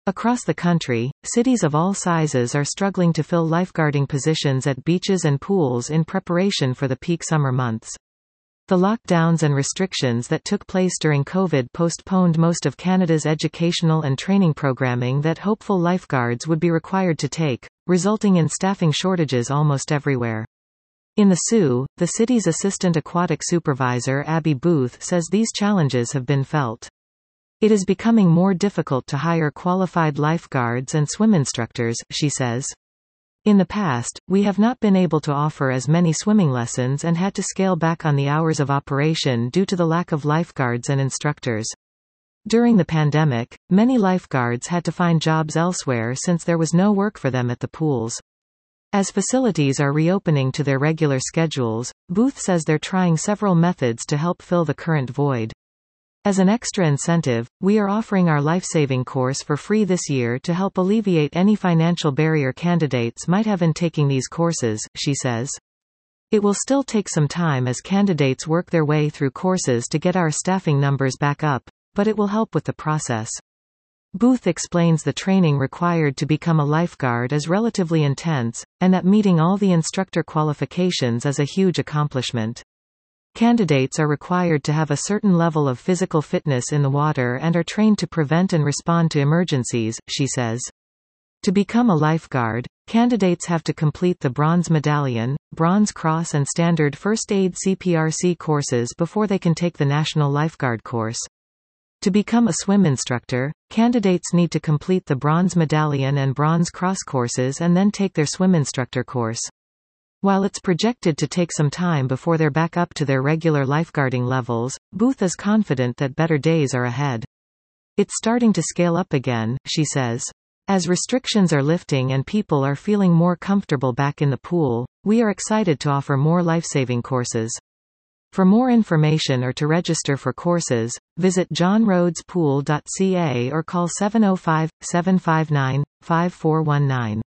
Across the country, cities of all sizes are struggling to fill lifeguarding positions at beaches and pools in preparation for the peak summer months. The lockdowns and restrictions that took place during COVID postponed most of Canada's educational and training programming that hopeful lifeguards would be required to take, resulting in staffing shortages almost everywhere. In the Soo, the city's assistant aquatic supervisor Abby Booth says these challenges have been felt. It is becoming more difficult to hire qualified lifeguards and swim instructors, she says. In the past, we have not been able to offer as many swimming lessons and had to scale back on the hours of operation due to the lack of lifeguards and instructors. During the pandemic, many lifeguards had to find jobs elsewhere since there was no work for them at the pools. As facilities are reopening to their regular schedules, Booth says they're trying several methods to help fill the current void. As an extra incentive, we are offering our lifesaving course for free this year to help alleviate any financial barrier candidates might have in taking these courses, she says. It will still take some time as candidates work their way through courses to get our staffing numbers back up, but it will help with the process. Booth explains the training required to become a lifeguard is relatively intense, and that meeting all the instructor qualifications is a huge accomplishment. Candidates are required to have a certain level of physical fitness in the water and are trained to prevent and respond to emergencies, she says. To become a lifeguard, candidates have to complete the Bronze Medallion, Bronze Cross and Standard First Aid CPRC courses before they can take the National Lifeguard course. To become a swim instructor, candidates need to complete the Bronze Medallion and Bronze Cross courses and then take their swim instructor course. While it's projected to take some time before they're back up to their regular lifeguarding levels, Booth is confident that better days are ahead. It's starting to scale up again, she says. As restrictions are lifting and people are feeling more comfortable back in the pool, we are excited to offer more lifesaving courses. For more information or to register for courses, visit johnrhodespool.ca or call 705-759-5419.